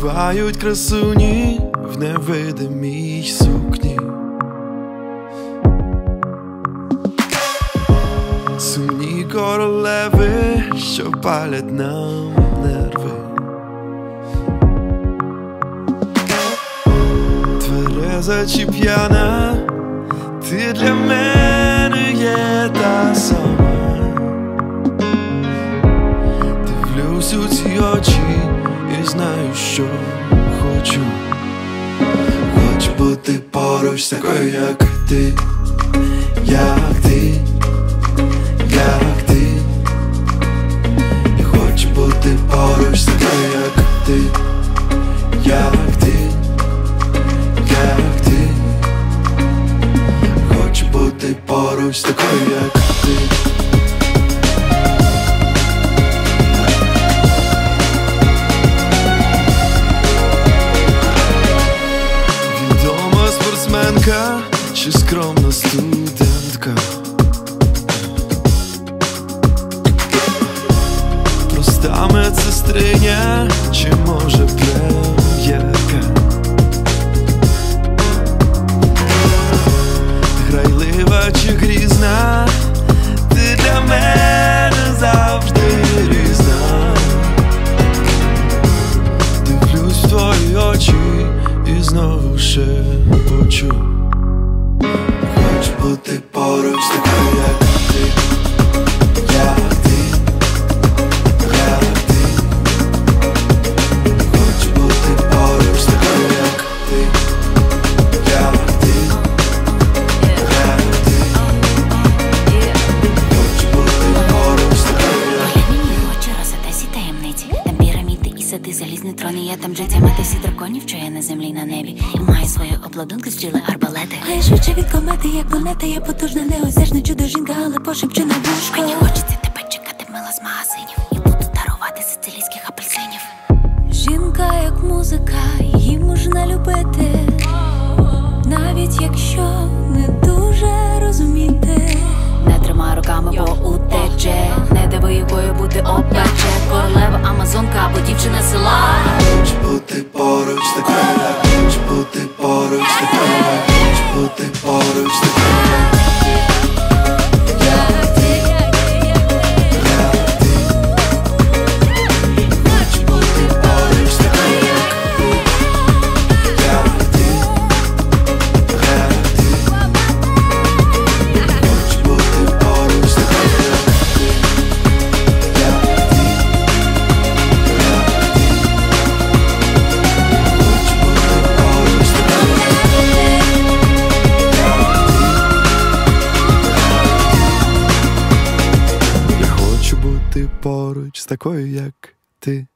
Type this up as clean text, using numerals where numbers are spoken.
співають красуні в невидимій сукні. Сумні королеви, що палять нам нерви. Твереза чи п'яна, ти для мене є та сама. Дивлюсь у ці очі і знаю, що хочу. Хочу бути поруч з такою, як ти, як ти, як ти. І хочу бути поруч з такою, як ти, як ти, як ти. Хочу бути поруч з такою, як ти. Відома спортсменка чи скромна студентка, проста медсестриня чи може прем'єрка, грайлива чи грізна, ти для мене завжди різна. Дивлюсь в твої очі і знову шепочу. Хочу бути поруч з такою, як ти, як ти, як ти. Хочу бути поруч з такою, як ти, як ти, як ти. Хочу бути поруч з такою, як ти. Поглянь мені в очі, розсада всі таємниці. Там піраміди і сади, залізні трони. Я там джетя, мати всі драконів, що є на землі, на небі. І маю свої обладунки, стріли, арбалети. А я швидше від комети, як планета. Я потужна, неосяжна чудо-жінка, але пошепчу на вушко. Мені хочеться тебе чекати, мила з магазинів. І буду дарувати сицилійських апельсинів. Жінка як музика, її можна любити, навіть якщо не дуже розуміти. Не тримай руками, бо утече. Не диви, якою бути опече. Королева, амазонка або дівчина з села. Хочу бути поруч з такою, як ти. Хочу бути поруч з такою, як ти. Хочу бути поруч з такою, як ти. Як ти, як ти. Хочу бути поруч з такою, як ти. Як ти, як ти. Хочу бути поруч з такою, як ти. Як ти, як ти. Я хочу бути поруч з такою, як ти.